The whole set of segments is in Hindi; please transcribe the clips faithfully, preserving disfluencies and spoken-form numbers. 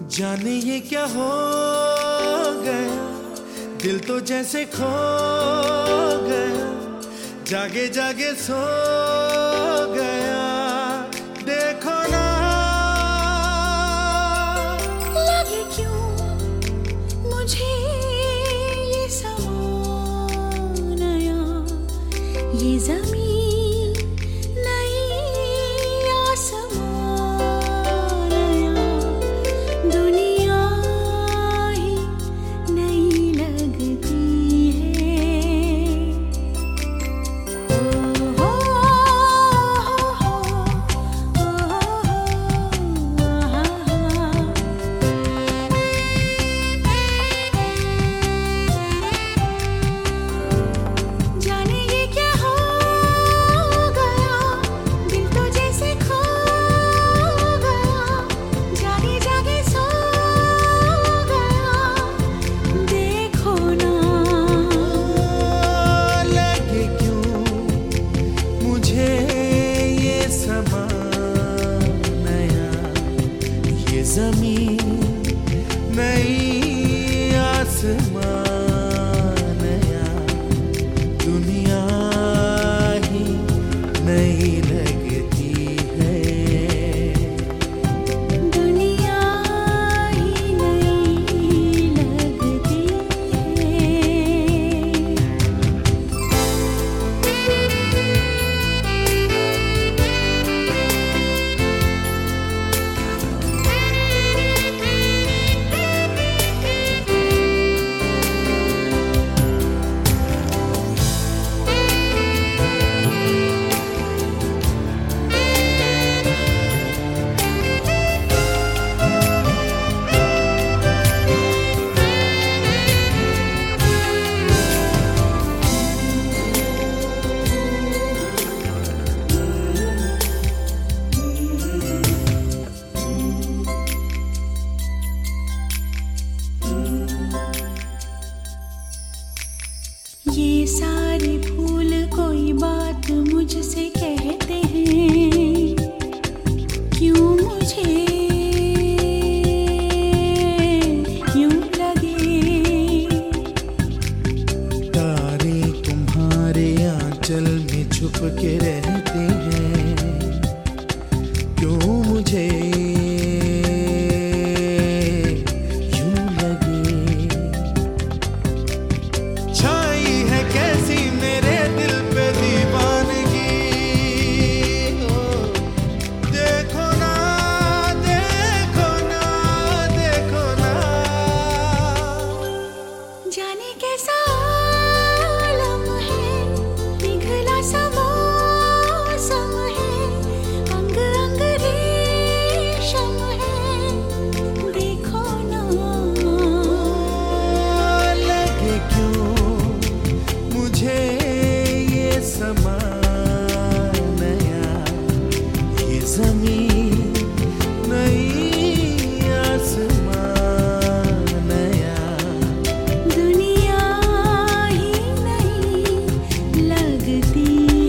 जाने ये क्या हो गया, दिल तो जैसे खो गया, जागे जागे सो गया। देखो ना लगे क्यों मुझे ये समा नया, ये ज़मीन नई आसमां नया, दुनिया ही नई लगती है। ओ हो हो हो जाने ये क्या हो गया, दिल तो जैसे खो गया, जागे जागे सो गया। देखो ना लगे क्यों मुझे ये समा नया, ये जमीन नई आसमां नया, दुनिया ही नई लगती है। दुनिया ही नई लगती है। ये सारे फूल कोई बात मुझसे कहते हैं, क्यों मुझे यूं लगे। तारे तुम्हारे आंचल में छुप के रहते हैं, क्यों मुझे यूं लगे। छाई है कैसी मेरे दिल पे दीवानगी, ओ, देखो ना देखो ना देखो ना। जाने कैसा आलम है, पिघला सा मौसम है, अंग अंग रेशम है। देखो ना लगे क्यों मुझे ये समा नया, ये जमीन नई आसमां नया, दुनिया ही नई लगती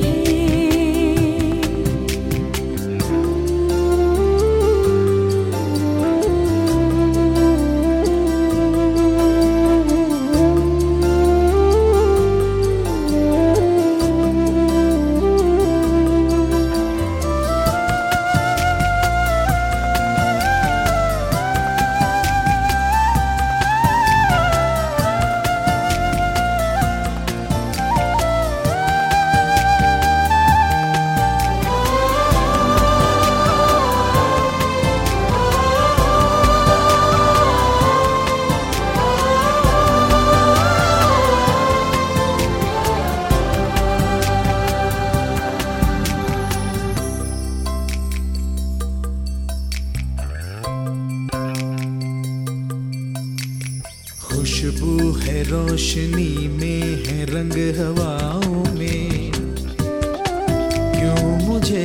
खुशबू है रोशनी में, है रंग हवाओं में, क्यों मुझे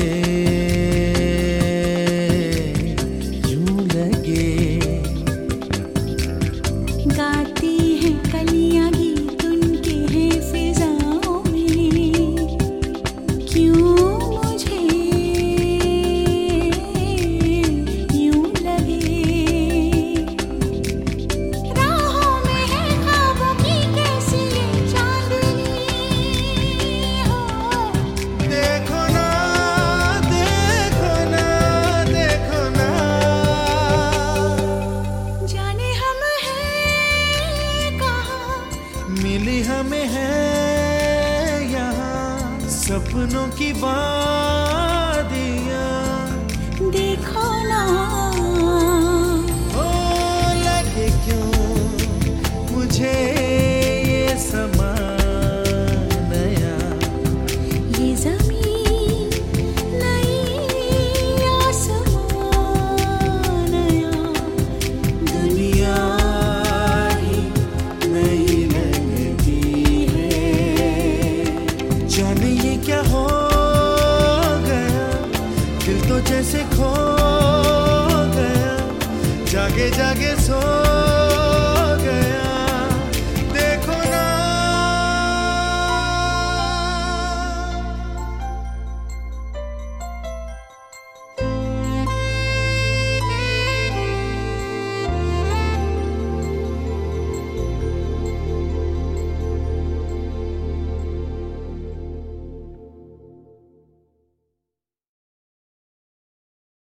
यूं लगे। गाती हैं कलियां गीत उनके हैं फिजाओं में, क्यों मुझे यूं लगे। की वादियाँ देखो ना, ओ लगे क्यों मुझे ये समा नया, ये ज़मीन नई आसमां नया, दुनिया ही नई लगती है। जाने ये क्या हो गया, दिल तो जैसे खो गया, जागे जागे सो